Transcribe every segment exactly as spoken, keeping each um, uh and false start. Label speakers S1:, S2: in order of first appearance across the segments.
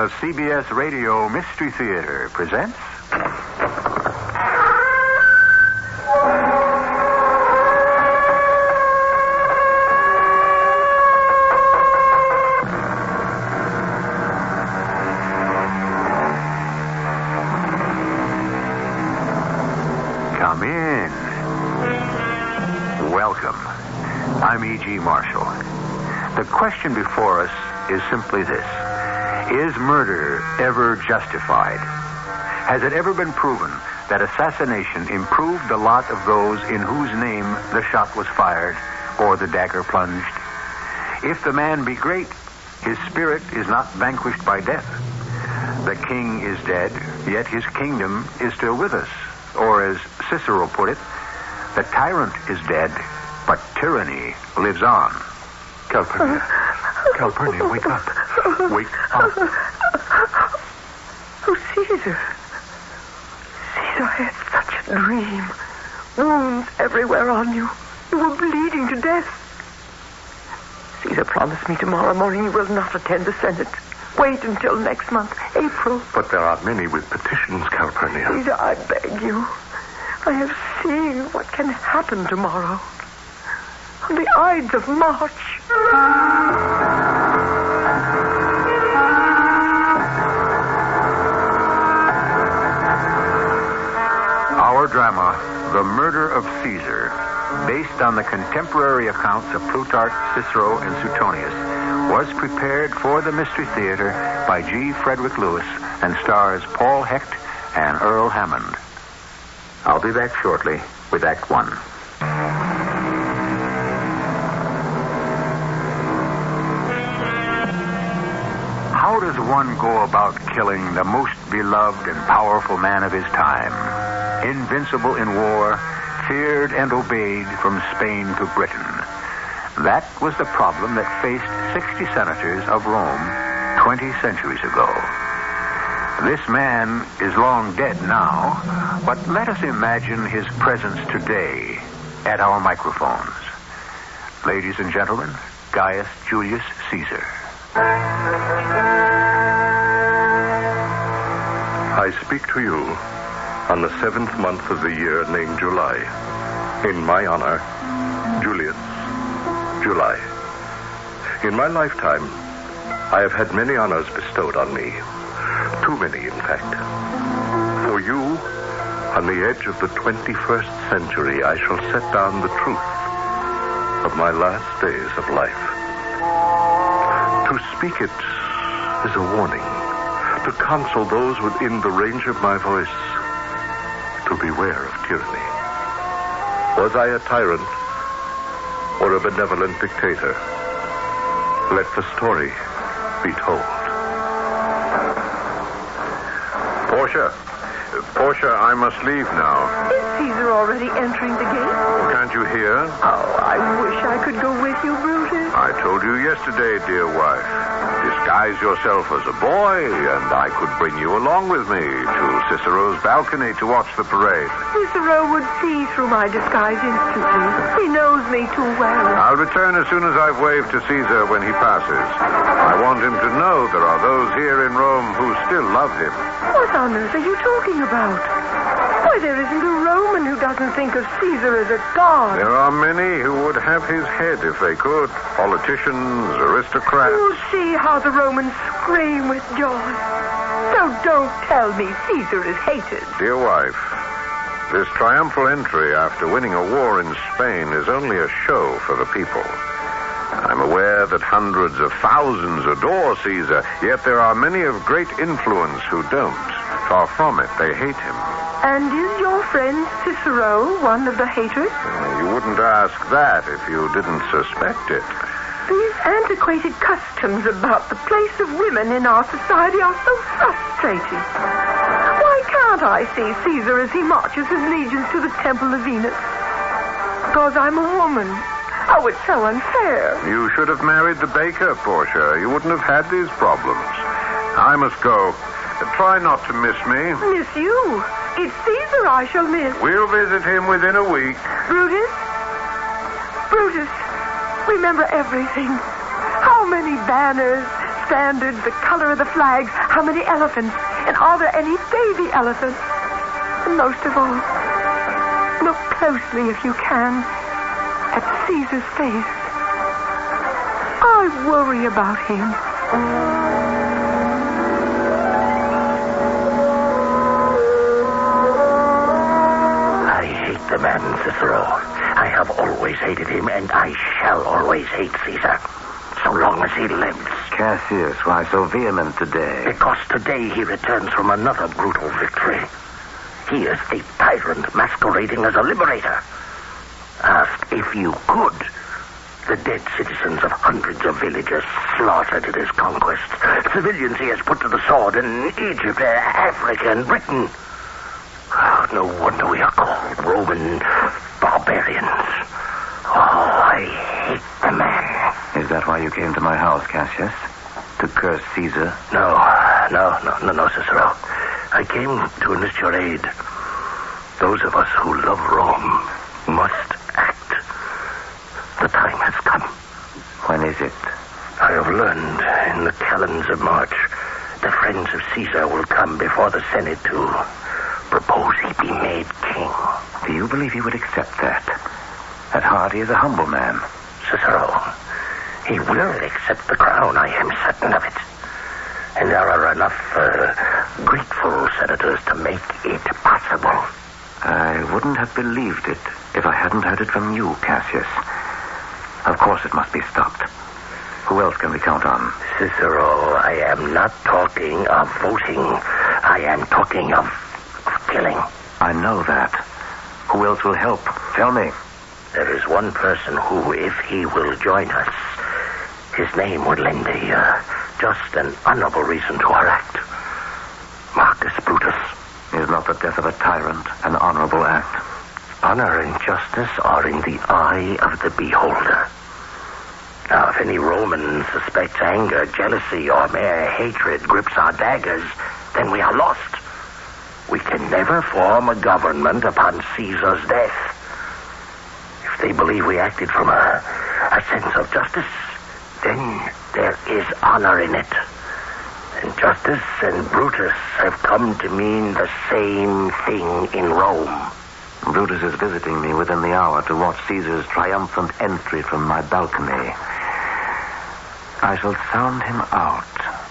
S1: The C B S Radio Mystery Theater presents... Come in. Welcome. I'm E G. Marshall. The question before us is simply this. Is murder ever justified? Has it ever been proven that assassination improved the lot of those in whose name the shot was fired or the dagger plunged? If the man be great, his spirit is not vanquished by death. The king is dead, yet his kingdom is still with us. Or as Cicero put it, the tyrant is dead, but tyranny lives on. Calpurnia. Calpurnia, wake up. Wake up.
S2: Oh, Caesar. Caesar, I had such a dream. Wounds everywhere on you. You were bleeding to death. Caesar promised me tomorrow morning you will not attend the Senate. Wait until next month, April.
S3: But there are many with petitions, Calpurnia.
S2: Caesar, I beg you. I have seen what can happen tomorrow. On the Ides of March.
S1: Our drama, The Murder of Caesar, based on the contemporary accounts of Plutarch, Cicero, and Suetonius, was prepared for the Mystery Theater by G. Frederick Lewis and stars Paul Hecht and Earl Hammond. I'll be back shortly with Act One. How does one go about killing the most beloved and powerful man of his time? Invincible in war, feared and obeyed from Spain to Britain. That was the problem that faced sixty senators of Rome twenty centuries ago. This man is long dead now, but let us imagine his presence today at our microphones. Ladies and gentlemen, Gaius Julius Caesar.
S3: I speak to you on the seventh month of the year named July. In my honor, Julius July. In my lifetime, I have had many honors bestowed on me. Too many, in fact. For you, on the edge of the twenty-first century, I shall set down the truth of my last days of life. To speak it is a warning. To counsel those within the range of my voice to beware of tyranny. Was I a tyrant or a benevolent dictator? Let the story be told.
S4: Portia. Portia, I must leave now.
S2: Is Caesar already entering the gate?
S4: Can't you hear?
S2: Oh, I wish I could go with you, Brutus.
S4: I told you yesterday, dear wife. Disguise yourself as a boy, and I could bring you along with me to Cicero's balcony to watch the parade.
S2: Cicero would see through my disguise instantly. He knows me too well.
S4: I'll return as soon as I've waved to Caesar when he passes. I want him to know there are those here in Rome who still love him.
S2: What on earth are you talking about? Why, there isn't a Roman who doesn't think of Caesar as a god.
S4: There are many who would have his head if they could. Politicians, aristocrats.
S2: You'll see how the Romans scream with joy. So don't tell me Caesar is hated.
S4: Dear wife, this triumphal entry after winning a war in Spain is only a show for the people. I'm aware that hundreds of thousands adore Caesar, yet there are many of great influence who don't. Far from it, they hate him.
S2: And is your friend Cicero one of the haters?
S4: Uh, you wouldn't ask that if you didn't suspect it.
S2: These antiquated customs about the place of women in our society are so frustrating. Why can't I see Caesar as he marches his legions to the Temple of Venus? Because I'm a woman. Oh, it's so unfair.
S4: You should have married the baker, Portia. You wouldn't have had these problems. I must go. Try not to miss me.
S2: Miss you? It's Caesar I shall miss.
S4: We'll visit him within a week.
S2: Brutus? Brutus, remember everything. How many banners, standards, the color of the flags, how many elephants, and are there any baby elephants? And most of all, look closely, if you can, at Caesar's face. I worry about him.
S5: I hate the man, Cicero. I have always hated him, and I shall always hate Caesar, so long as he lives.
S6: Cassius, why so vehement today?
S5: Because today he returns from another brutal victory. He is a tyrant masquerading as a liberator. Ask if you could. The dead citizens of hundreds of villages slaughtered at his conquest. Civilians he has put to the sword in Egypt, Africa, and Britain. Oh, no wonder we are called Roman barbarians. Oh, I hate the man.
S6: Is that why you came to my house, Cassius? To curse Caesar?
S5: No, no, no, no, no, Cicero. I came to enlist your aid. Those of us who love Rome must act. The time has come.
S6: When is it?
S5: I have learned in the calends of March, the friends of Caesar will come before the Senate to propose he be made king.
S6: Do you believe he would accept that? At heart, he is a humble man.
S5: Cicero, he will accept the crown, I am certain of it. And there are enough uh, grateful senators to make it possible.
S6: I wouldn't have believed it if I hadn't heard it from you, Cassius. Of course it must be stopped. Who else can we count on?
S5: Cicero, I am not talking of voting. I am talking of, of killing.
S6: I know that. Who else will help? Tell me.
S5: There is one person who, if he will join us, his name would lend a uh, just and honorable reason to our act. Marcus Brutus.
S6: Is not the death of a tyrant an honorable act?
S5: Honor and justice are in the eye of the beholder. Now, if any Roman suspects anger, jealousy, or mere hatred grips our daggers, then we are lost. We can never form a government upon Caesar's death. If they believe we acted from a, a sense of justice, then there is honor in it. And justice and Brutus have come to mean the same thing in Rome.
S6: Brutus is visiting me within the hour to watch Caesar's triumphant entry from my balcony. I shall sound him out.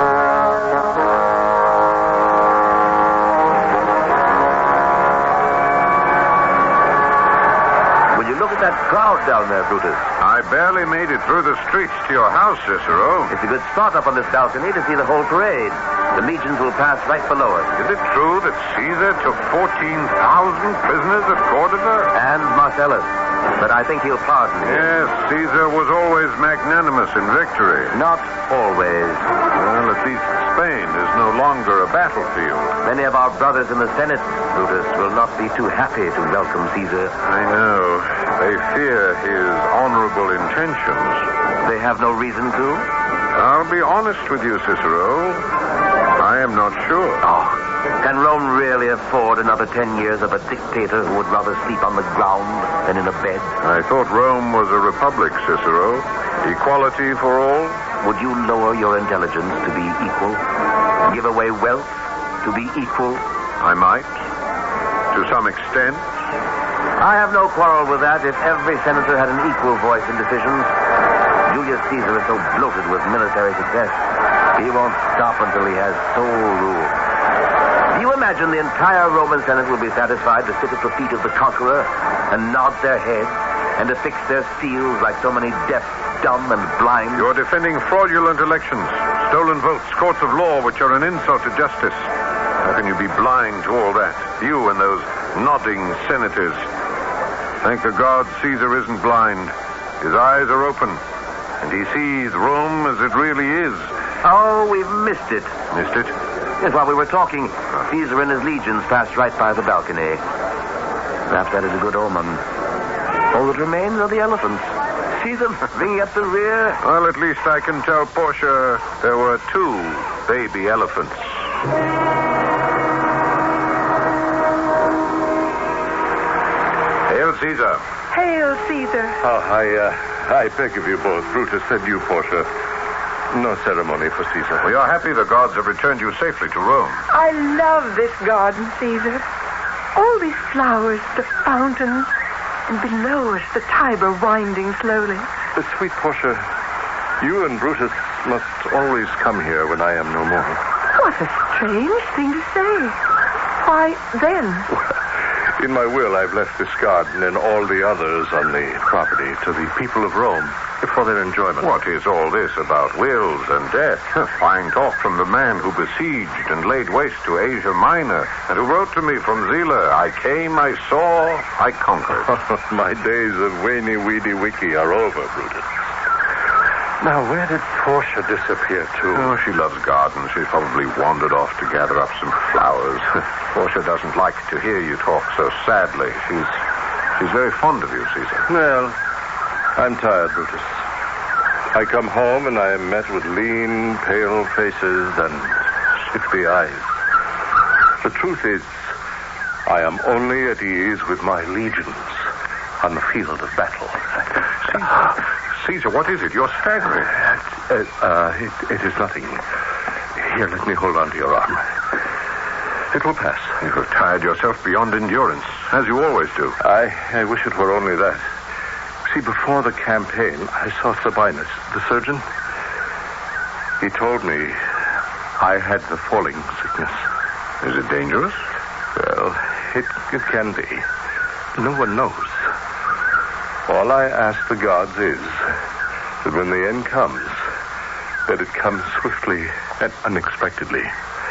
S6: Will you look at that crowd down there, Brutus?
S4: I barely made it through the streets to your house, Cicero.
S6: It's a good spot up on this balcony to see the whole parade. The legions will pass right below us.
S4: Is it true that Caesar took fourteen thousand prisoners at Cordova?
S6: And Marcellus. But I think he'll pardon me.
S4: Yes, Caesar was always magnanimous in victory.
S6: Not always.
S4: Well, at least Spain is no longer a battlefield.
S6: Many of our brothers in the Senate, Brutus, will not be too happy to welcome Caesar.
S4: I know. They fear his honorable intentions.
S6: They have no reason to?
S4: I'll be honest with you, Cicero. I am not sure.
S6: Oh, can Rome really afford another ten years of a dictator who would rather sleep on the ground than in a bed?
S4: I thought Rome was a republic, Cicero. Equality for all.
S6: Would you lower your intelligence to be equal? Give away wealth to be equal?
S4: I might. To some extent.
S6: I have no quarrel with that if every senator had an equal voice in decisions. Julius Caesar is so bloated with military success. He won't stop until he has sole rule. Do you imagine the entire Roman Senate will be satisfied to sit at the feet of the conqueror and nod their heads and to fix their seals like so many deaf, dumb, and blind?
S4: You're defending fraudulent elections, stolen votes, courts of law which are an insult to justice. How can you be blind to all that? You and those nodding senators. Thank the gods Caesar isn't blind. His eyes are open, and he sees Rome as it really is.
S6: Oh, we've missed it.
S4: Missed it?
S6: Yes, while we were talking, Caesar and his legions passed right by the balcony. Perhaps that is a good omen. All that remains are the elephants. See them bringing up the rear?
S4: Well, at least I can tell Portia there were two baby elephants. Hail, Caesar.
S2: Hail, Caesar.
S3: Oh, I, uh, I beg of you both, Brutus and you, Portia. No ceremony for Caesar.
S4: We are happy the gods have returned you safely to Rome.
S2: I love this garden, Caesar. All these flowers, the fountains, and below us the Tiber winding slowly.
S3: But sweet Portia, you and Brutus must always come here when I am no more.
S2: What a strange thing to say. Why, then?
S3: In my will, I've left this garden and all the others on the property to the people of Rome for their enjoyment.
S4: What is all this about wills and death? Fine talk from the man who besieged and laid waste to Asia Minor, and who wrote to me from Zela, I came, I saw, I conquered.
S3: My days of Weeny Weedy Wiki are over, Brutus. Now, where did Portia disappear to?
S4: Oh, she loves gardens. She's probably wandered off to gather up some flowers. Portia doesn't like to hear you talk so sadly. She's she's very fond of you, Caesar.
S3: Well, I'm tired, Brutus. I come home and I am met with lean, pale faces and shifty eyes. The truth is, I am only at ease with my legions on the field of battle.
S4: Caesar, Caesar, what is it? You're staggering.
S3: Uh, uh, it, it is nothing. Here, let me hold on to your arm. It will pass.
S4: You have tired yourself beyond endurance, as you always do.
S3: I, I wish it were only that. See, before the campaign, I saw Sabinus, the surgeon. He told me I had the falling sickness.
S4: Is it dangerous?
S3: Well, it, it can be. No one knows. All I ask the gods is that when the end comes, that it comes swiftly and unexpectedly.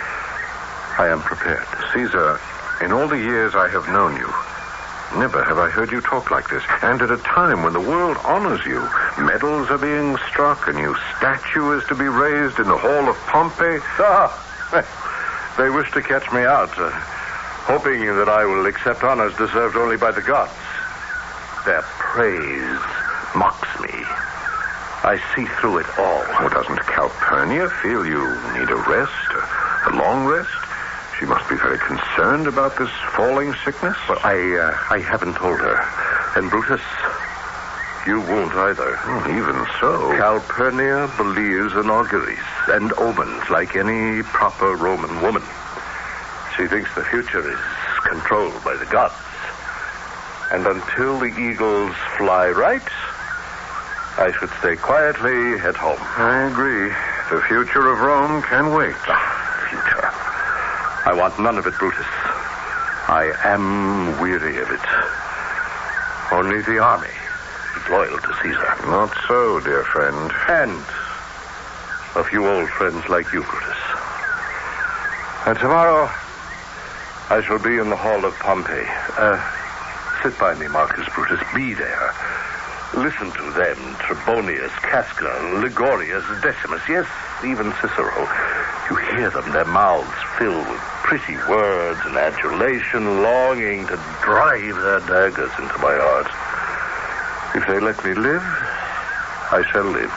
S3: I am prepared.
S4: Caesar, in all the years I have known you, never have I heard you talk like this. And at a time when the world honors you, medals are being struck, a new statue is to be raised in the hall of Pompey.
S3: Ah, they wish to catch me out, uh, hoping that I will accept honors deserved only by the gods. Their praise mocks me. I see through it all.
S4: Well, doesn't Calpurnia feel you need a rest, a, a long rest? She must be very concerned about this falling sickness.
S3: Well, I, uh, I haven't told her. And Brutus, you won't either.
S4: Oh, even so.
S3: Calpurnia believes in auguries and omens like any proper Roman woman. She thinks the future is controlled by the gods. And until the eagles fly right, I should stay quietly at home.
S4: I agree. The future of Rome can wait.
S3: Ah, future. I want none of it, Brutus. I am weary of it. Only the army is loyal to Caesar.
S4: Not so, dear friend.
S3: And a few old friends like you, Brutus. And tomorrow, I shall be in the hall of Pompey. Uh, sit by me, Marcus Brutus. Be there. Listen to them, Trebonius, Casca, Ligorius, Decimus, yes, even Cicero. You hear them, their mouths filled with pretty words and adulation, longing to drive their daggers into my heart. If they let me live, I shall live.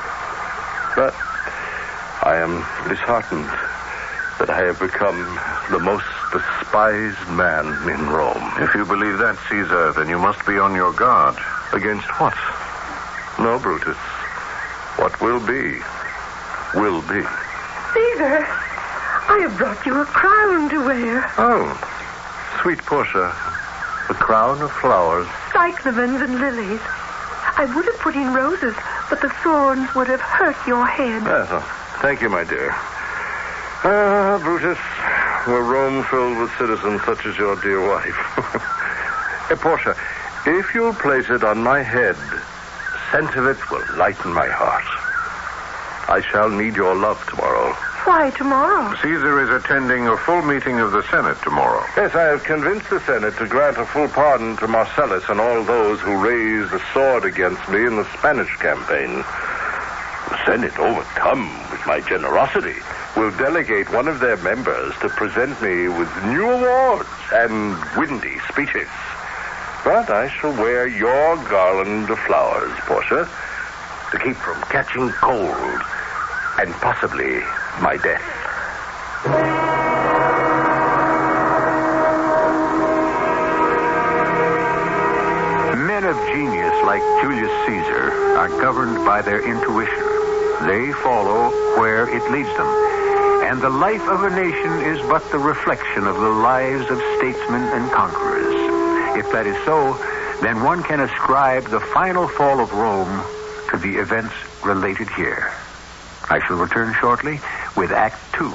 S3: But I am disheartened that I have become the most despised man in Rome.
S4: If you believe that, Caesar, then you must be on your guard.
S3: Against what? No, Brutus. What will be, will be.
S2: Caesar, I have brought you a crown to wear.
S3: Oh, sweet Portia, a crown of flowers.
S2: Cyclamens and lilies. I would have put in roses, but the thorns would have hurt your head.
S3: Oh, thank you, my dear. Ah, Brutus, were Rome filled with citizens such as your dear wife. Hey, Portia, if you'll place it on my head, scent of it will lighten my heart. I shall need your love tomorrow.
S2: Why tomorrow?
S4: Caesar is attending a full meeting of the Senate tomorrow.
S3: Yes, I have convinced the Senate to grant a full pardon to Marcellus and all those who raised the sword against me in the Spanish campaign. The Senate, overcome with my generosity, will delegate one of their members to present me with new awards and windy speeches. But I shall wear your garland of flowers, Portia, to keep from catching cold and possibly my death.
S1: Men of genius like Julius Caesar are governed by their intuition. they follow where it leads them. And the life of a nation is but the reflection of the lives of statesmen and conquerors. If that is so, then one can ascribe the final fall of Rome to the events related here. I shall return shortly with Act Two.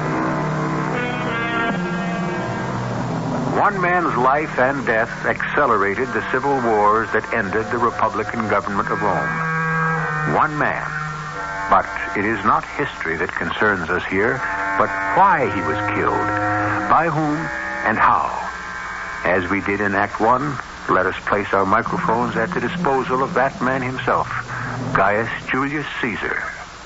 S1: One man's life and death accelerated the civil wars that ended the Republican government of Rome. One man. But it is not history that concerns us here, but why he was killed, by whom, and how. As we did in Act One, let us place our microphones at the disposal of that man himself, Gaius Julius Caesar.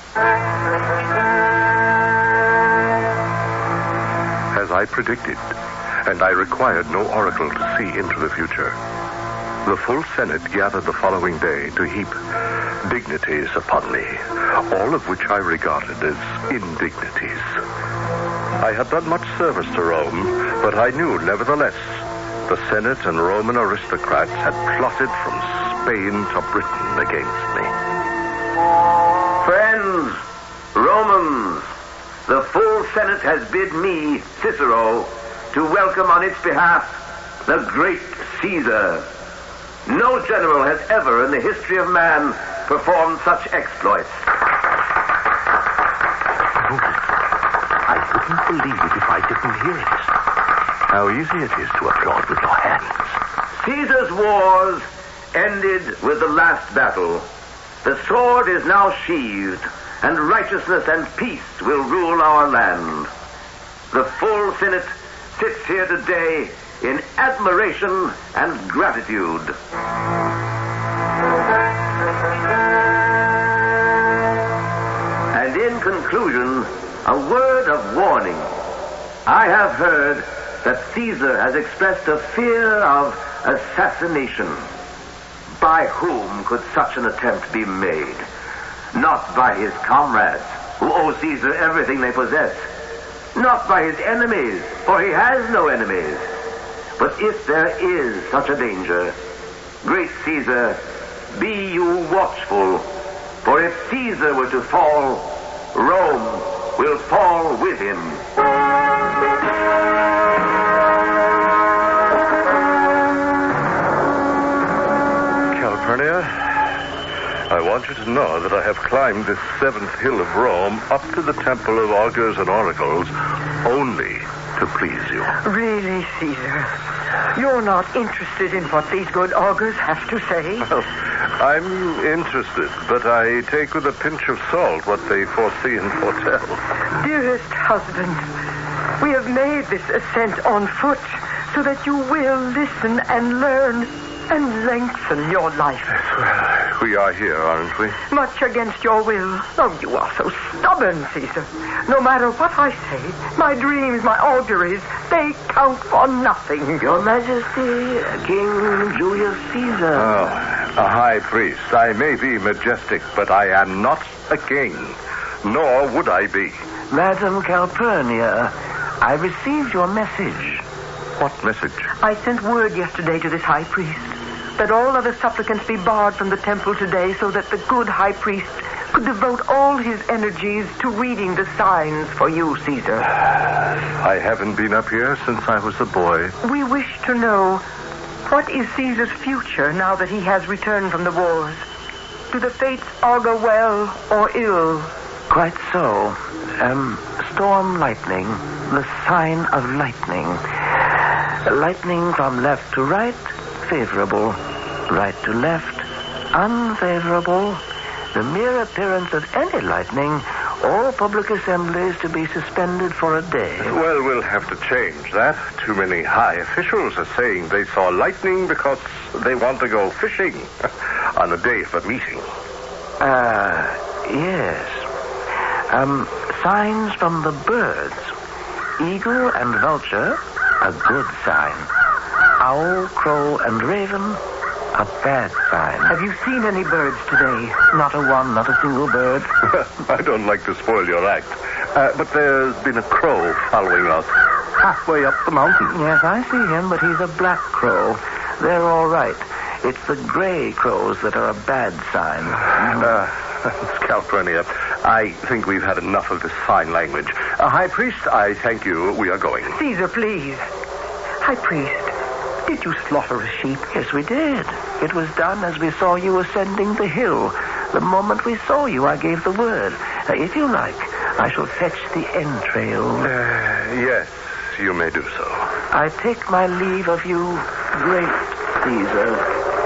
S3: As I predicted, and I required no oracle to see into the future, the full Senate gathered the following day to heap dignities upon me, all of which I regarded as indignities. I had done much service to Rome, but I knew, nevertheless, the Senate and Roman aristocrats had plotted from Spain to Britain against me.
S6: Friends, Romans, the full Senate has bid me, Cicero, to welcome on its behalf the great Caesar. No general has ever in the history of man performed such exploits.
S5: I wouldn't believe it if I didn't hear it. How easy it is to applaud with your hands.
S6: Caesar's wars ended with the last battle. The sword is now sheathed, and righteousness and peace will rule our land. The full Senate sits here today in admiration and gratitude. And in conclusion, a word of warning. I have heard that Caesar has expressed a fear of assassination. By whom could such an attempt be made? Not by his comrades, who owe Caesar everything they possess. Not by his enemies, for he has no enemies. But if there is such a danger, great Caesar, be you watchful. For if Caesar were to fall, Rome will fall with him.
S3: Calpurnia, I want you to know that I have climbed this seventh hill of Rome up to the temple of augurs and oracles only to please you.
S2: Really, Caesar? You're not interested in what these good augurs have to say?
S3: Well, I'm interested, but I take with a pinch of salt what they foresee and foretell.
S2: Dearest husband, we have made this ascent on foot so that you will listen and learn and lengthen your life.
S3: Well, we are here, aren't we?
S2: Much against your will. Oh, you are so stubborn, Caesar. No matter what I say, my dreams, my auguries, they count for nothing.
S6: Your Majesty, King Julius Caesar.
S3: Oh, a high priest. I may be majestic, but I am not a king. Nor would I be.
S6: Madam Calpurnia, I received your message.
S3: What message?
S2: I sent word yesterday to this high priest that all other supplicants be barred from the temple today so that the good high priest could devote all his energies to reading the signs for you, Caesar.
S3: I haven't been up here since I was a boy.
S2: We wish to know, what is Caesar's future now that he has returned from the wars? Do the fates augur well or ill?
S6: Quite so. Um, storm lightning, the sign of lightning. Lightning from left to right, favorable. Right to left, unfavorable. The mere appearance of any lightning, all public assemblies to be suspended for a day.
S3: Well, we'll have to change that. Too many high officials are saying they saw lightning because they want to go fishing on a day of a meeting.
S6: Ah, uh, yes. Um, signs from the birds. Eagle and vulture, a good sign. Owl, crow, and raven, a bad sign.
S2: Have you seen any birds today?
S6: Not a one, not a single bird.
S3: I don't like to spoil your act, uh, but there's been a crow following us halfway up the mountain.
S6: Yes, I see him, but he's a black crow. They're all right. It's the gray crows that are a bad sign.
S3: Uh, Calpurnia, I think we've had enough of this fine language. Uh, High Priest, I thank you. We are going.
S2: Caesar, please. High Priest, did you slaughter a sheep?
S6: Yes, we did. It was done as we saw you ascending the hill. The moment we saw you, I gave the word. Uh, if you like, I shall fetch the entrails.
S3: Uh, yes, you may do so.
S6: I take my leave of you, great Caesar.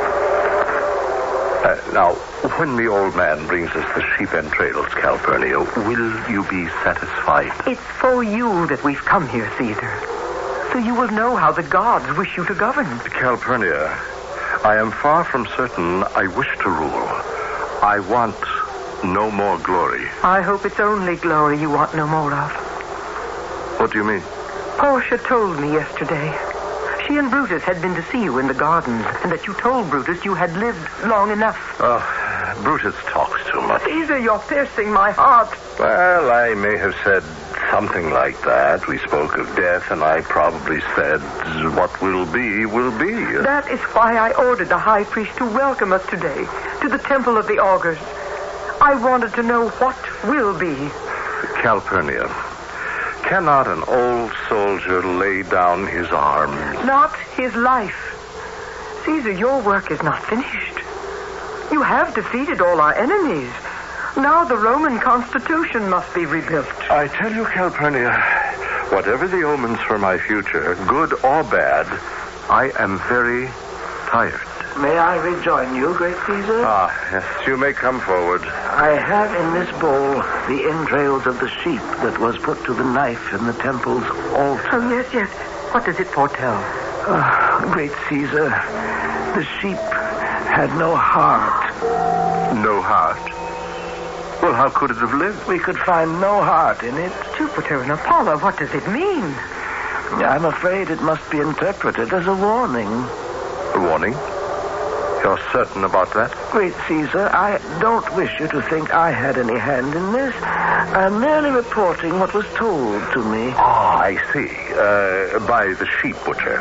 S3: Uh, now, when the old man brings us the sheep entrails, Calpurnia, will you be satisfied?
S2: It's for you that we've come here, Caesar. So you will know how the gods wish you to govern.
S3: Calpurnia, I am far from certain I wish to rule. I want no more glory.
S2: I hope it's only glory you want no more of.
S3: What do you mean?
S2: Portia told me yesterday. She and Brutus had been to see you in the gardens, and that you told Brutus you had lived long enough.
S3: Oh, Brutus talks too much.
S2: Caesar, you're piercing my heart.
S3: Well, I may have said something like that. We spoke of death, and I probably said, what will be, will be.
S2: That is why I ordered the high priest to welcome us today to the Temple of the Augurs. I wanted to know what will be.
S3: Calpurnia, cannot an old soldier lay down his arms?
S2: Not his life. Caesar, your work is not finished. You have defeated all our enemies. Now the Roman constitution must be rebuilt.
S3: I tell you, Calpurnia, whatever the omens for my future, good or bad, I am very tired.
S6: May I rejoin you, great Caesar?
S3: Ah, yes, you may come forward.
S6: I have in this bowl the entrails of the sheep that was put to the knife in the temple's altar.
S2: Oh, yes, yes. What does it foretell?
S6: Oh, great Caesar, the sheep had no heart.
S3: No heart? Well, how could it have lived?
S6: We could find no heart in it.
S2: Jupiter and Apollo, what does it mean?
S6: I'm afraid it must be interpreted as a warning.
S3: A warning? You're certain about that?
S6: Great Caesar, I don't wish you to think I had any hand in this. I'm merely reporting what was told to me.
S3: Oh, I see. Uh, by the sheep butcher.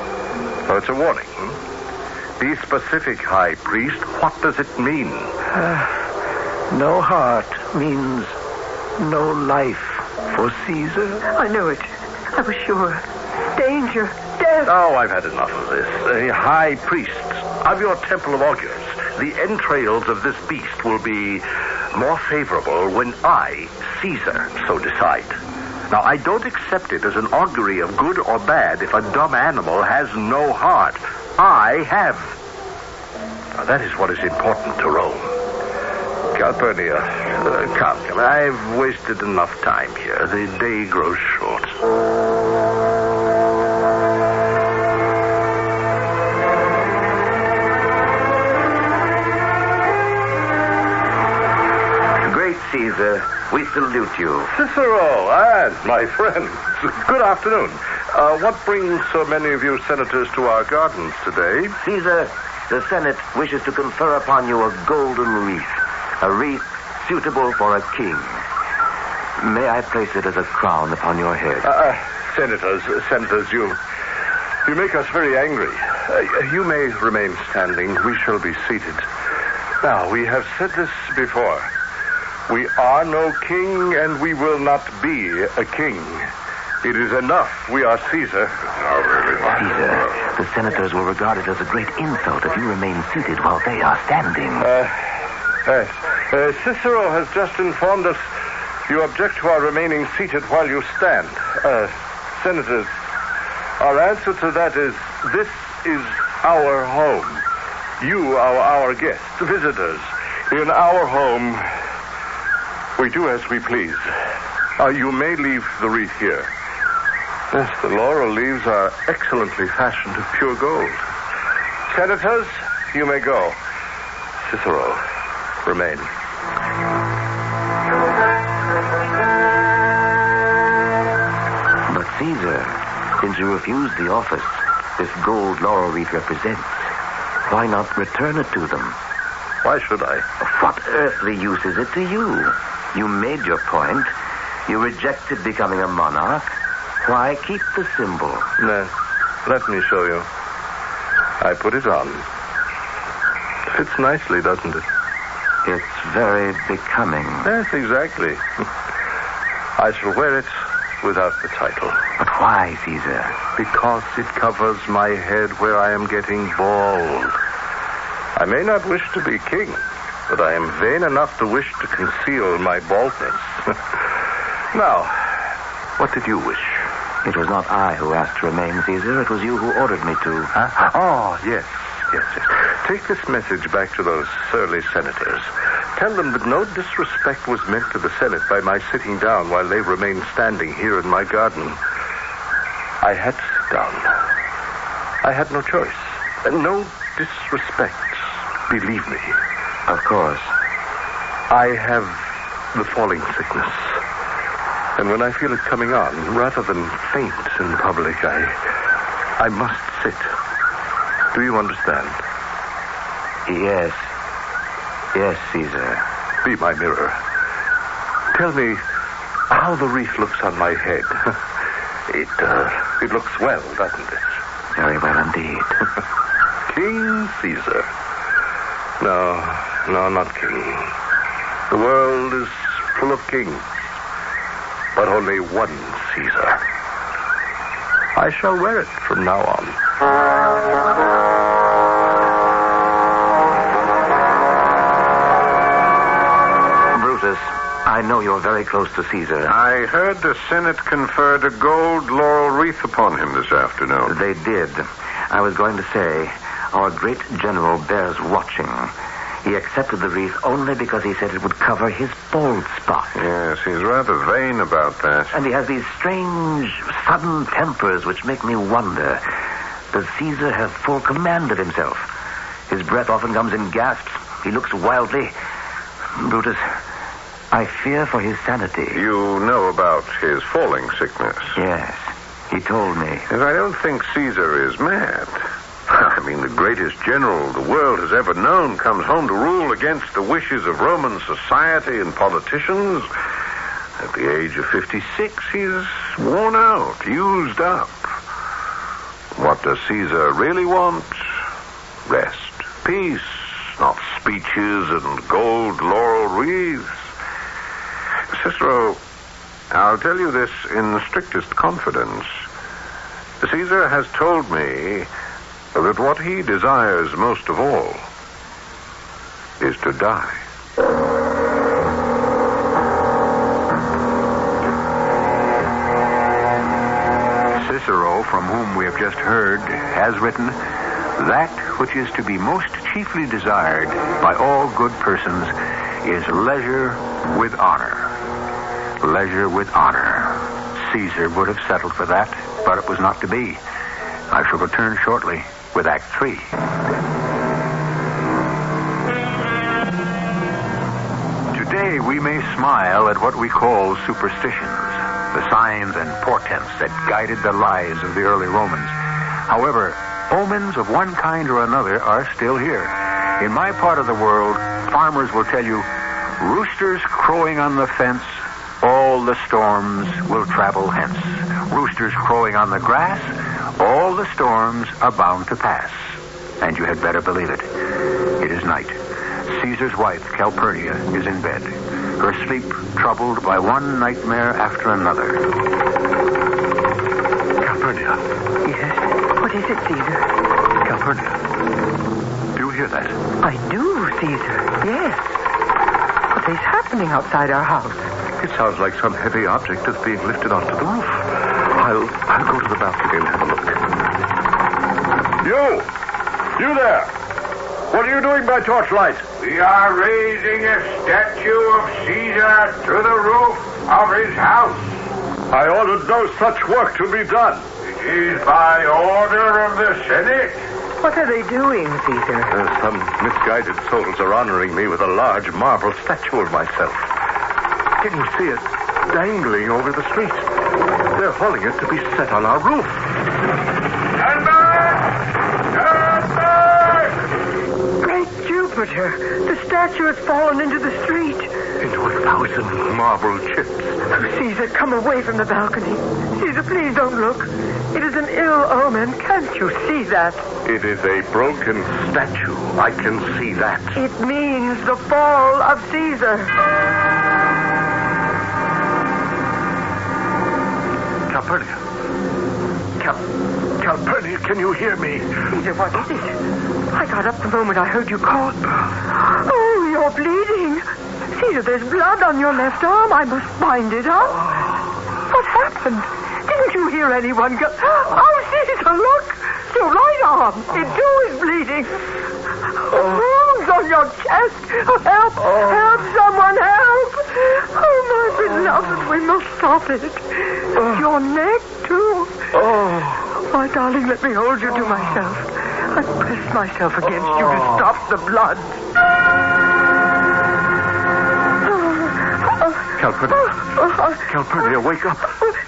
S3: So it's a warning. Hmm? Be specific, High Priest. What does it mean?
S6: Uh, no heart means no life for Caesar.
S2: I knew it. I was sure. Danger. Death.
S3: Oh, I've had enough of this. Uh, High Priests of your Temple of Augurs, the entrails of this beast will be more favorable when I, Caesar, so decide. Now, I don't accept it as an augury of good or bad if a dumb animal has no heart. I have. Now, that is what is important to Rome. Calpurnia, uh, come, come. I've wasted enough time here. The day grows short.
S6: Caesar, we salute you.
S3: Cicero, and my friends. Good afternoon. Uh, what brings so many of you senators to our gardens today?
S6: Caesar, the Senate wishes to confer upon you a golden wreath. A wreath suitable for a king. May I place it as a crown upon your head?
S3: Uh, uh, senators, senators, you... You make us very angry. Uh, you may remain standing. We shall be seated. Now, we have said this before. We are no king, and we will not be a king. It is enough we are Caesar.
S6: Caesar, the senators will regard it as a great insult if you remain seated while they are standing.
S3: Uh, yes. Uh, Cicero has just informed us you object to our remaining seated while you stand. Uh, senators, our answer to that is, this is our home. You are our guests, visitors. In our home... we do as we please. Uh, you may leave the wreath here. Yes, the laurel leaves are excellently fashioned of pure gold. Senators, you may go. Cicero, remain.
S6: But Caesar, since you refused the office this gold laurel wreath represents, why not return it to them?
S3: Why should I?
S6: What earthly use is it to you? You made your point. You rejected becoming a monarch. Why keep the symbol?
S3: No. Let me show you. I put it on. Fits nicely, doesn't it?
S6: It's very becoming.
S3: Yes, exactly. I shall wear it without the title.
S6: But why, Caesar?
S3: Because it covers my head where I am getting bald. I may not wish to be king, but I am vain enough to wish to conceal my baldness. Now, what did you wish?
S6: It was not I who asked to remain, Caesar. It was you who ordered me to.
S3: Huh? Oh, yes, yes, yes. Take this message back to those surly senators. Tell them that no disrespect was meant to the Senate by my sitting down while they remained standing here in my garden. I had to sit down. I had no choice. And no disrespect, believe me.
S6: Of course.
S3: I have the falling sickness. And when I feel it coming on, rather than faint in public, I, I must sit. Do you understand?
S6: Yes. Yes, Caesar.
S3: Be my mirror. Tell me how the wreath looks on my head. It, uh, it looks well, doesn't it?
S6: Very well indeed.
S3: King Caesar. No, no, not king. The world is full of kings, but only one Caesar. I shall wear it from now on.
S6: I know you're very close to Caesar.
S4: I heard the Senate conferred a gold laurel wreath upon him this afternoon.
S6: They did. I was going to say, our great general bears watching. He accepted the wreath only because he said it would cover his bald spot.
S4: Yes, he's rather vain about that.
S6: And he has these strange, sudden tempers which make me wonder. Does Caesar have full command of himself? His breath often comes in gasps. He looks wildly. Brutus, I fear for his sanity.
S4: You know about his falling sickness?
S6: Yes, he told me.
S4: And I don't think Caesar is mad. I mean, the greatest general the world has ever known comes home to rule against the wishes of Roman society and politicians. At the age of fifty-six, he's worn out, used up. What does Caesar really want? Rest, peace, not speeches and gold laurel wreaths. Cicero, I'll tell you this in the strictest confidence. Caesar has told me that what he desires most of all is to die.
S1: Cicero, from whom we have just heard, has written, "That which is to be most chiefly desired by all good persons is leisure with honor." Leisure with honor. Caesar would have settled for that, but it was not to be. I shall return shortly with Act Three. Today we may smile at what we call superstitions, the signs and portents that guided the lives of the early Romans. However, omens of one kind or another are still here. In my part of the world, farmers will tell you, roosters crowing on the fence, all the storms will travel hence. Roosters crowing on the grass, all the storms are bound to pass. And you had better believe it. It is night. Caesar's wife, Calpurnia, is in bed, her sleep troubled by one nightmare after another. Calpurnia.
S2: Yes? What is it, Caesar?
S1: Calpurnia. Do you hear that?
S2: I do, Caesar. Yes. What is happening outside our house?
S3: It sounds like some heavy object is being lifted onto the roof. I'll, I'll go to the balcony and have a look.
S7: You! You there! What are you doing by torchlight?
S8: We are raising a statue of Caesar to the roof of his house.
S7: I ordered no such work to be done.
S8: It is by order of the Senate.
S2: What are they doing, Caesar?
S3: Uh, some misguided souls are honoring me with a large marble statue of myself. Can you see it dangling over the street? They're hauling it to be set on our roof.
S8: Stand back! Stand back!
S2: Great Jupiter! The statue has fallen into the street.
S3: into a thousand marble chips.
S2: Caesar, come away from the balcony. Caesar, please don't look. It is an ill omen. Can't you see that?
S3: It is a broken statue. I can see that.
S2: It means the fall of Caesar.
S3: Calpurnia. Cal- Calpurnia, can you hear me?
S2: Caesar, what is it? I got up the moment I heard you call. Oh, you're bleeding. Caesar, there's blood on your left arm. I must bind it up. What happened? Didn't you hear anyone go? Oh, Caesar, look. Your right arm. It too is bleeding. Wounds on your chest. Help. Help, someone help. Oh, my beloved, we must stop it. Your neck, too. Oh, my darling, let me hold you to myself. I press myself against you to stop the blood.
S3: Calpurnia. Calpurnia, wake up.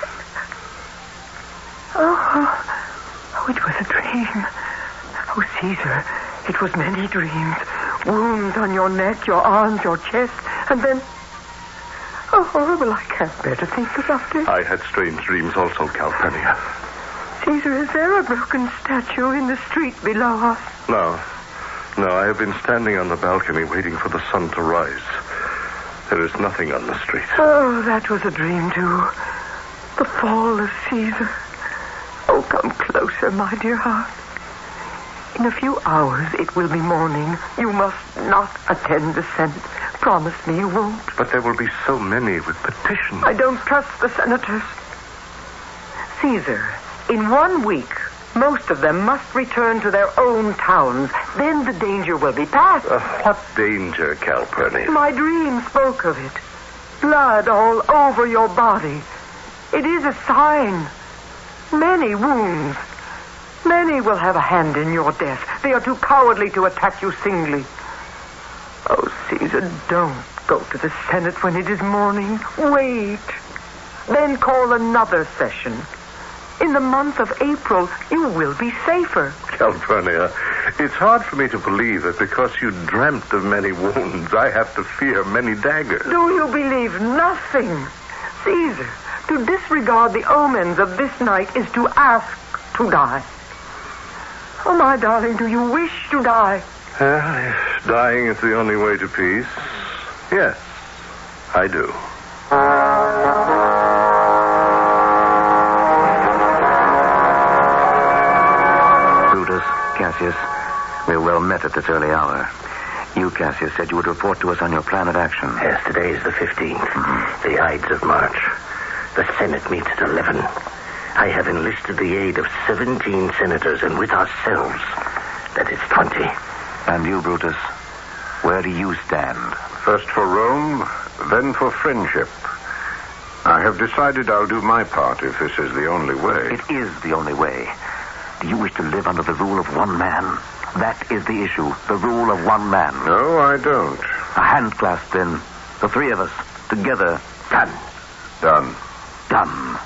S2: Oh, oh, it was a dream. Oh, Caesar, it was many dreams. Wounds on your neck, your arms, your chest, and then... Oh, horrible, I can't bear to think about it.
S3: I had strange dreams also, Calpurnia.
S2: Caesar, is there a broken statue in the street below us?
S3: No. No, I have been standing on the balcony waiting for the sun to rise. There is nothing on the street.
S2: Oh, that was a dream, too. The fall of Caesar. Oh, come closer, my dear heart. In a few hours, it will be morning. You must not attend the Senate. Promise me you won't.
S3: But there will be so many with petitions.
S2: I don't trust the senators. Caesar, in one week, most of them must return to their own towns. Then the danger will be past.
S3: Uh, what danger, Calpurnia?
S2: My dream spoke of it. Blood all over your body. It is a sign. Many wounds. Many will have a hand in your death. They are too cowardly to attack you singly. Oh, Caesar, don't go to the Senate when it is morning. Wait. Then call another session. In the month of April, you will be safer.
S3: Calpurnia, it's hard for me to believe that because you dreamt of many wounds, I have to fear many daggers.
S2: Do you believe nothing? Caesar, to disregard the omens of this night is to ask to die. Oh, my darling, do you wish to die?
S3: Well, if dying is the only way to peace, yes, I do.
S6: Brutus, Cassius, we're well met at this early hour. You, Cassius, said you would report to us on your plan of action.
S5: Yes, today is the fifteenth, mm-hmm. the Ides of March. The Senate meets at eleven. I have enlisted the aid of seventeen senators, and with ourselves, that is twenty.
S6: And you, Brutus, where do you stand?
S4: First for Rome, then for friendship. I have decided I'll do my part if this is the only way.
S6: It is the only way. Do you wish to live under the rule of one man? That is the issue, the rule of one man.
S4: No, I don't.
S6: A hand clasp, then. The three of us, together. Done.
S4: Done.
S6: Done.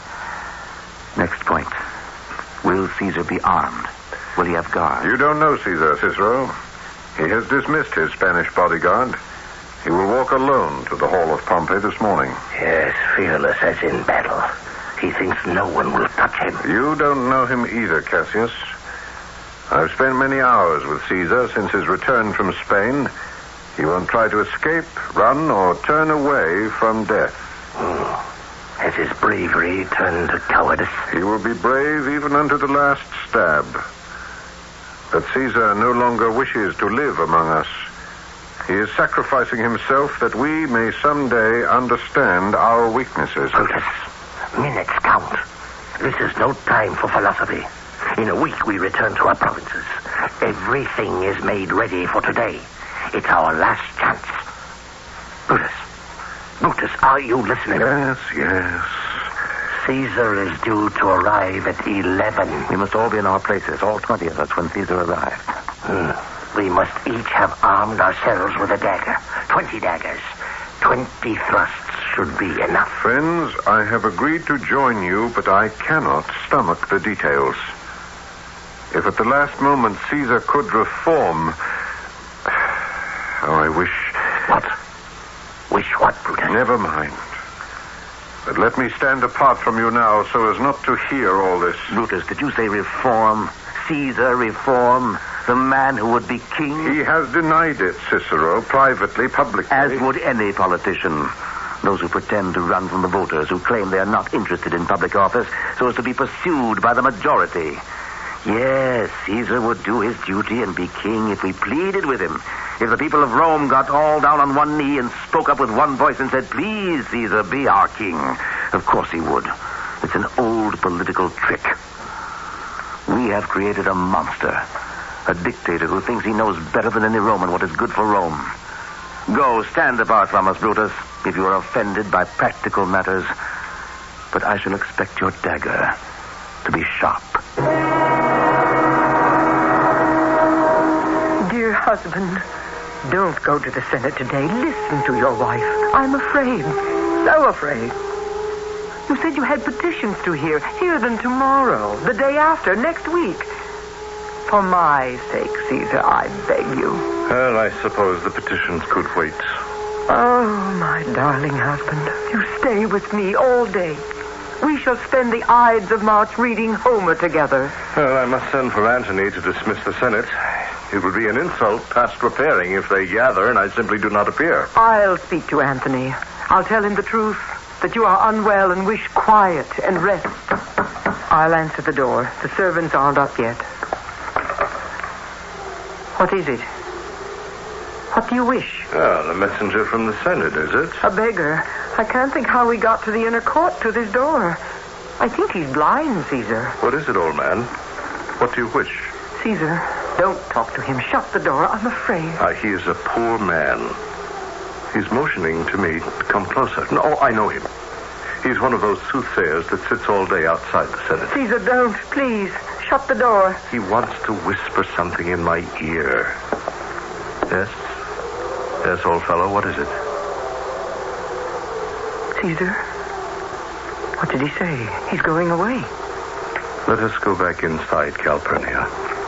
S6: Next point. Will Caesar be armed? Will he have guards?
S4: You don't know Caesar, Cicero. He has dismissed his Spanish bodyguard. He will walk alone to the hall of Pompey this morning.
S5: Yes, fearless as in battle. He thinks no one will touch him.
S4: You don't know him either, Cassius. I've spent many hours with Caesar since his return from Spain. He won't try to escape, run, or turn away from death.
S5: Mm. Has his bravery turned to cowardice?
S4: He will be brave even unto the last stab. But Caesar no longer wishes to live among us. He is sacrificing himself that we may someday understand our weaknesses.
S5: Brutus, minutes count. This is no time for philosophy. In a week, we return to our provinces. Everything is made ready for today. It's our last chance. Brutus, Brutus, are you listening?
S4: Yes, yes.
S5: Caesar is due to arrive at eleven.
S6: We must all be in our places, all twenty of us, when Caesar arrives.
S5: Hmm. We must each have armed ourselves with a dagger. Twenty daggers. Twenty thrusts should be enough.
S4: Friends, I have agreed to join you, but I cannot stomach the details. If at the last moment Caesar could reform... Oh, I wish...
S5: What? Brutus.
S4: Never mind. But let me stand apart from you now so as not to hear all this.
S6: Brutus, did you say reform? Caesar reform? The man who would be king?
S4: He has denied it, Cicero, privately, publicly.
S6: As would any politician. Those who pretend to run from the voters, who claim they are not interested in public office, so as to be pursued by the majority. Yes, Caesar would do his duty and be king if we pleaded with him. If the people of Rome got all down on one knee and spoke up with one voice and said, please, Caesar, be our king. Of course he would. It's an old political trick. We have created a monster. A dictator who thinks he knows better than any Roman what is good for Rome. Go, stand apart from us, Brutus, if you are offended by practical matters. But I shall expect your dagger to be sharp.
S2: Dear husband, don't go to the Senate today. Listen to your wife. I'm afraid. So afraid. You said you had petitions to hear. Hear them tomorrow, the day after, next week. For my sake, Caesar, I beg you.
S3: Well, I suppose the petitions could wait.
S2: Oh, my darling husband, you stay with me all day. We shall spend the Ides of March reading Homer together.
S3: Well, I must send for Antony to dismiss the Senate. It would be an insult past repairing if they gather and I simply do not appear.
S2: I'll speak to Anthony. I'll tell him the truth, that you are unwell and wish quiet and rest. I'll answer the door. The servants aren't up yet. What is it? What do you wish?
S3: Ah, a messenger from the Senate, is it?
S2: A beggar. I can't think how we got to the inner court to this door. I think he's blind, Caesar.
S3: What is it, old man? What do you wish?
S2: Caesar, don't talk to him. Shut the door. I'm afraid.
S3: Ah, he is a poor man. He's motioning to me to come closer. No, oh, I know him. He's one of those soothsayers that sits all day outside the Senate.
S2: Caesar, don't. Please. Shut the door.
S3: He wants to whisper something in my ear. Yes? Yes, old fellow, what is it?
S2: Caesar? What did he say? He's going away.
S3: Let us go back inside, Calpurnia.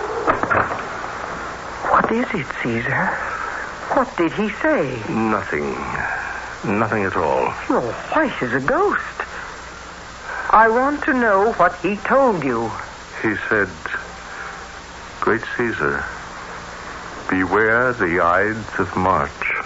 S2: What is it, Caesar? What did he say?
S3: Nothing. Nothing at all.
S2: You're white as a ghost. I want to know what he told you.
S3: He said, Great Caesar, beware the Ides of March.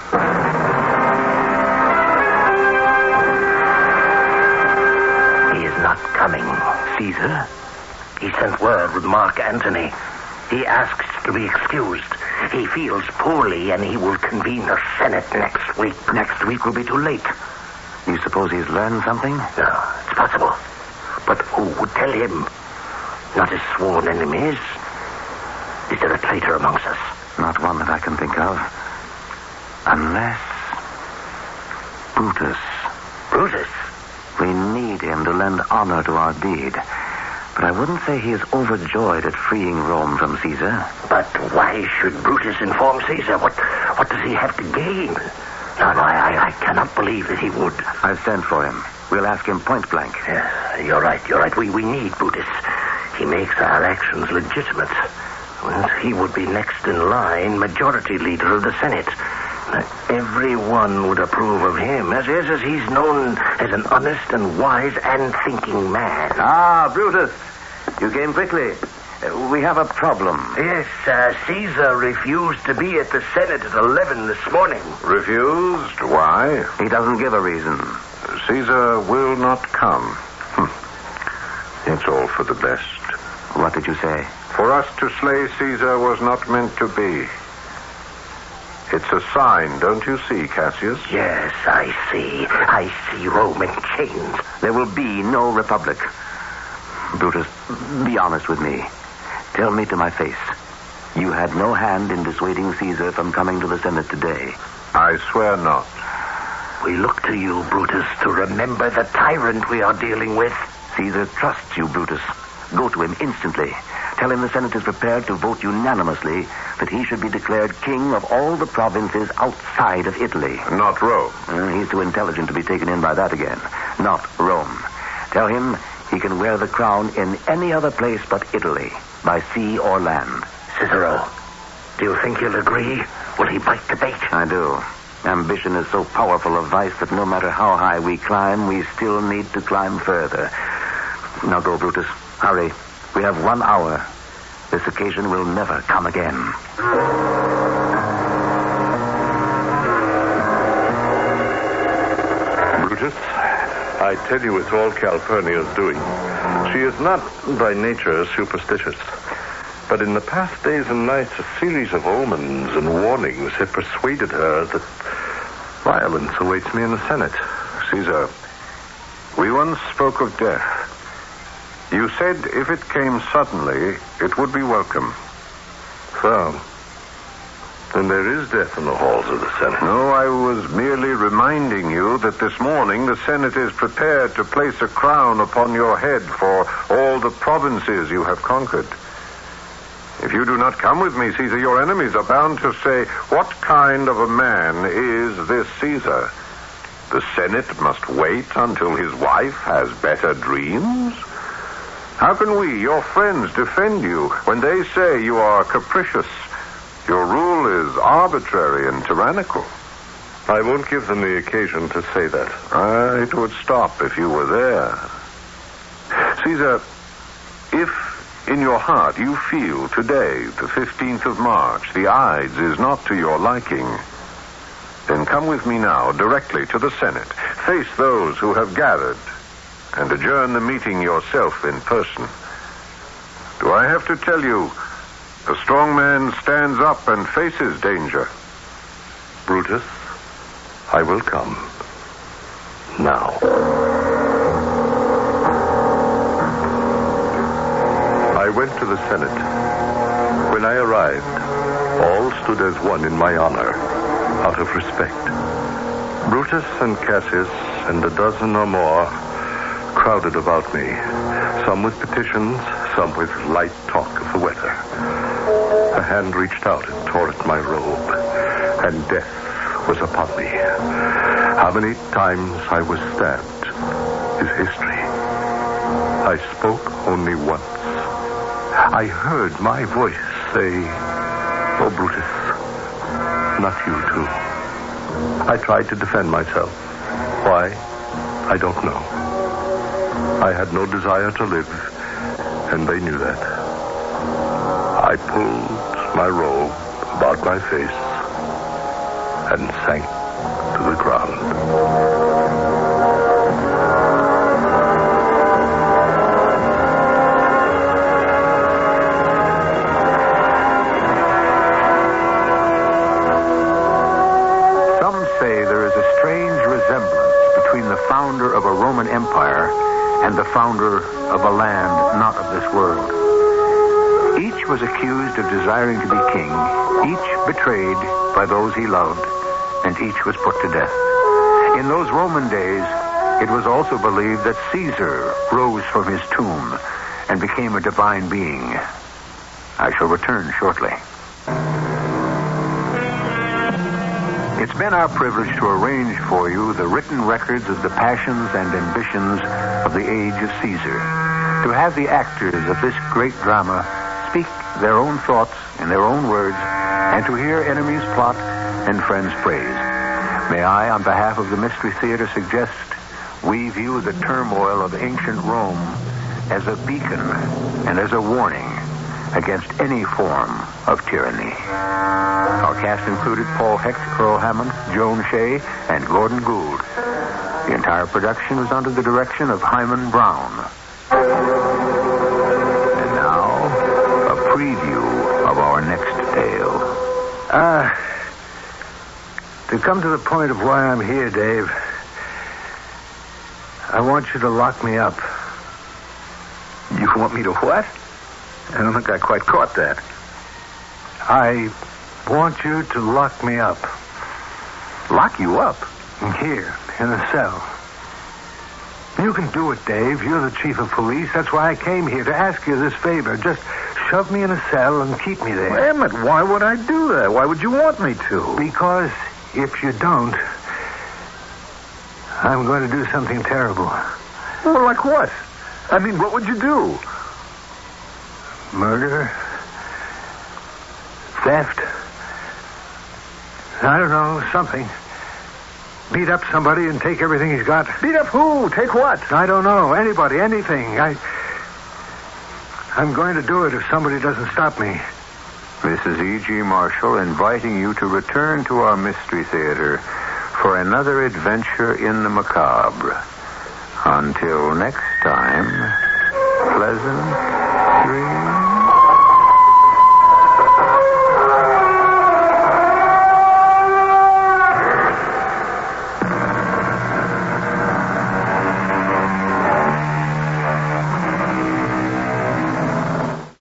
S5: He is not coming, Caesar. He sent word with Mark Antony. He asks to be excused. He feels poorly, and he will convene the Senate next week.
S6: Next week will be too late. You suppose he's learned something?
S5: No, it's possible. But who would tell him? Not his sworn enemies. Is there a traitor amongst us?
S6: Not one that I can think of. Unless... Brutus.
S5: Brutus?
S6: We need him to lend honor to our deed. But I wouldn't say he is overjoyed at freeing Rome from Caesar.
S5: But why should Brutus inform Caesar? What what does he have to gain? No, no, I, I cannot believe that he would.
S6: I've sent for him. We'll ask him point blank.
S5: Yeah, you're right, you're right. We, we need Brutus. He makes our actions legitimate. Well, he would be next in line, majority leader of the Senate. Everyone would approve of him, as, as, as he's known as an honest and wise and thinking man.
S6: Ah, Brutus. You came quickly. Uh, we have a problem.
S5: Yes, uh, Caesar refused to be at the Senate at eleven this morning.
S4: Refused? Why?
S6: He doesn't give a reason.
S4: Caesar will not come. Hm. It's all for the best.
S6: What did you say?
S4: For us to slay Caesar was not meant to be. It's a sign, don't you see, Cassius?
S5: Yes, I see. I see Rome in chains.
S6: There will be no republic. Brutus, be honest with me. Tell me to my face. You had no hand in dissuading Caesar from coming to the Senate today.
S4: I swear not.
S5: We look to you, Brutus, to remember the tyrant we are dealing with.
S6: Caesar trusts you, Brutus. Go to him instantly. Tell him the Senate is prepared to vote unanimously that he should be declared king of all the provinces outside of Italy.
S4: Not Rome.
S6: Uh, he's too intelligent to be taken in by that again. Not Rome. Tell him he can wear the crown in any other place but Italy, by sea or land.
S5: Cicero, do you think he'll agree? Will he bite the bait?
S6: I do. Ambition is so powerful a vice that no matter how high we climb, we still need to climb further. Now go, Brutus. Hurry. We have one hour. This occasion will never come again.
S3: Brutus, I tell you it's all Calpurnia's doing. She is not, by nature, superstitious. But in the past days and nights, a series of omens and warnings have persuaded her that violence awaits me in the Senate.
S4: Caesar, we once spoke of death. You said if it came suddenly, it would be welcome.
S3: So, then there is death in the halls of the Senate.
S4: No, I was merely reminding you that this morning the Senate is prepared to place a crown upon your head for all the provinces you have conquered. If you do not come with me, Caesar, your enemies are bound to say, what kind of a man is this Caesar? The Senate must wait until his wife has better dreams? How can we, your friends, defend you when they say you are capricious? Your rule is arbitrary and tyrannical.
S3: I won't give them the occasion to say that.
S4: Uh, it would stop if you were there. Caesar, if in your heart you feel today, the fifteenth of March, the Ides is not to your liking, then come with me now directly to the Senate. Face those who have gathered and adjourn the meeting yourself in person. Do I have to tell you, the strong man stands up and faces danger?
S3: Brutus, I will come. Now. I went to the Senate. When I arrived, all stood as one in my honor, out of respect. Brutus and Cassius and a dozen or more crowded about me, some with petitions, some with light talk of the weather. A hand reached out and tore at my robe, and death was upon me. How many times I was stabbed is history. I spoke only once. I heard my voice say, "Oh, Brutus, not you too." I tried to defend myself. Why? I don't know. I had no desire to live, and they knew that. I pulled my robe about my face and sank to the ground.
S1: Founder of a Roman Empire and the founder of a land not of this world. Each was accused of desiring to be king, each betrayed by those he loved, and each was put to death. In those Roman days, it was also believed that Caesar rose from his tomb and became a divine being. I shall return shortly. It's been our privilege to arrange for you the written records of the passions and ambitions of the age of Caesar. To have the actors of this great drama speak their own thoughts in their own words, and to hear enemies plot and friends praise. May I, on behalf of the Mystery Theater, suggest we view the turmoil of ancient Rome as a beacon and as a warning against any form of tyranny. Our cast included Paul Hecht, Earl Hammond, Joan Shea, and Gordon Gould. The entire production was under the direction of Hyman Brown. And now, a preview of our next tale.
S9: Ah, uh, to come to the point of why I'm here, Dave, I want you to lock me up.
S1: You want me to what? I don't think I quite caught that.
S9: I want you to lock me up.
S1: Lock you up?
S9: Here, in a cell. You can do it, Dave. You're the chief of police. That's why I came here, to ask you this favor. Just shove me in a cell and keep me there.
S1: Well, Emmett, why would I do that? Why would you want me to?
S9: Because if you don't, I'm going to do something terrible.
S1: Well, like what? I mean, what would you do?
S9: Murder? Theft? I don't know, something. beat up somebody and take everything he's got.
S7: Beat up who? Take what?
S9: I don't know. Anybody, anything. I... I'm going to do it if somebody doesn't stop me.
S1: This is E G. Marshall inviting you to return to our Mystery Theater for another adventure in the macabre. Until next time, pleasant dreams.